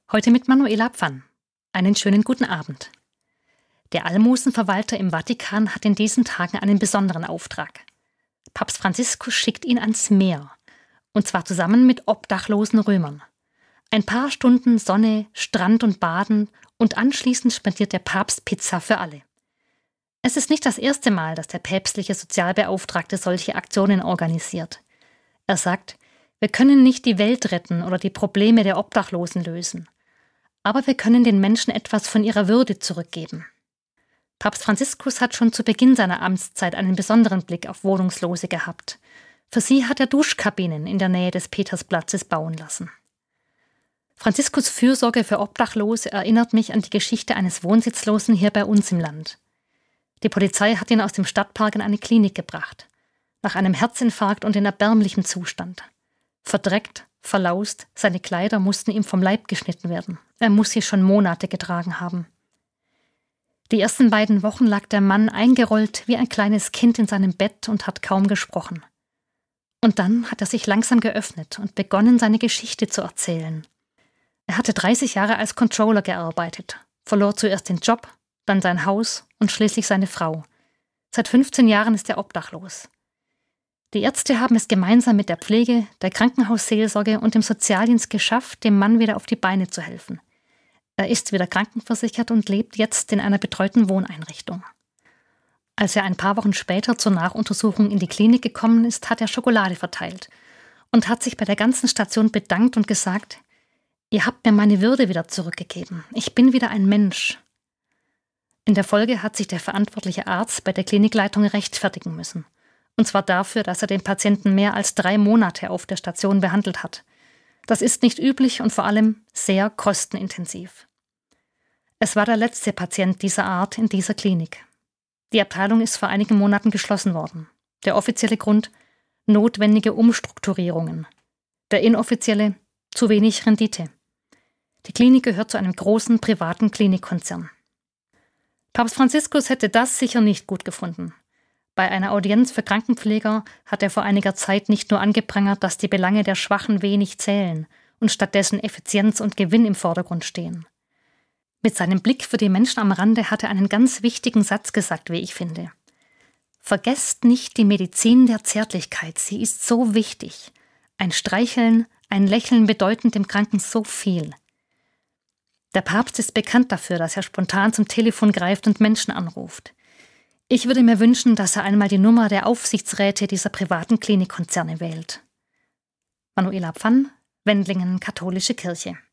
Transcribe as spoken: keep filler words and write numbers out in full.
Heute mit Manuela Pfann. Einen schönen guten Abend. Der Almosenverwalter im Vatikan hat in diesen Tagen einen besonderen Auftrag. Papst Franziskus schickt ihn ans Meer. Und zwar zusammen mit obdachlosen Römern. Ein paar Stunden Sonne, Strand und Baden und anschließend spendiert der Papst Pizza für alle. Es ist nicht das erste Mal, dass der päpstliche Sozialbeauftragte solche Aktionen organisiert. Er sagt, wir können nicht die Welt retten oder die Probleme der Obdachlosen lösen. Aber wir können den Menschen etwas von ihrer Würde zurückgeben. Papst Franziskus hat schon zu Beginn seiner Amtszeit einen besonderen Blick auf Wohnungslose gehabt. Für sie hat er Duschkabinen in der Nähe des Petersplatzes bauen lassen. Franziskus Fürsorge für Obdachlose erinnert mich an die Geschichte eines Wohnsitzlosen hier bei uns im Land. Die Polizei hat ihn aus dem Stadtpark in eine Klinik gebracht. Nach einem Herzinfarkt und in erbärmlichem Zustand. Verdreckt, verlaust, seine Kleider mussten ihm vom Leib geschnitten werden. Er muss sie schon Monate getragen haben. Die ersten beiden Wochen lag der Mann eingerollt wie ein kleines Kind in seinem Bett und hat kaum gesprochen. Und dann hat er sich langsam geöffnet und begonnen, seine Geschichte zu erzählen. Er hatte dreißig Jahre als Controller gearbeitet, verlor zuerst den Job, dann sein Haus und schließlich seine Frau. Seit fünfzehn Jahren ist er obdachlos. Die Ärzte haben es gemeinsam mit der Pflege, der Krankenhausseelsorge und dem Sozialdienst geschafft, dem Mann wieder auf die Beine zu helfen. Er ist wieder krankenversichert und lebt jetzt in einer betreuten Wohneinrichtung. Als er ein paar Wochen später zur Nachuntersuchung in die Klinik gekommen ist, hat er Schokolade verteilt und hat sich bei der ganzen Station bedankt und gesagt, ihr habt mir meine Würde wieder zurückgegeben. Ich bin wieder ein Mensch. In der Folge hat sich der verantwortliche Arzt bei der Klinikleitung rechtfertigen müssen. Und zwar dafür, dass er den Patienten mehr als drei Monate auf der Station behandelt hat. Das ist nicht üblich und vor allem sehr kostenintensiv. Es war der letzte Patient dieser Art in dieser Klinik. Die Abteilung ist vor einigen Monaten geschlossen worden. Der offizielle Grund: notwendige Umstrukturierungen. Der inoffizielle: zu wenig Rendite. Die Klinik gehört zu einem großen privaten Klinikkonzern. Papst Franziskus hätte das sicher nicht gut gefunden. Bei einer Audienz für Krankenpfleger hat er vor einiger Zeit nicht nur angeprangert, dass die Belange der Schwachen wenig zählen und stattdessen Effizienz und Gewinn im Vordergrund stehen. Mit seinem Blick für die Menschen am Rande hat er einen ganz wichtigen Satz gesagt, wie ich finde. Vergesst nicht die Medizin der Zärtlichkeit, sie ist so wichtig. Ein Streicheln, ein Lächeln bedeuten dem Kranken so viel. Der Papst ist bekannt dafür, dass er spontan zum Telefon greift und Menschen anruft. Ich würde mir wünschen, dass er einmal die Nummer der Aufsichtsräte dieser privaten Klinikkonzerne wählt. Manuela Pfann, Wendlingen, Katholische Kirche.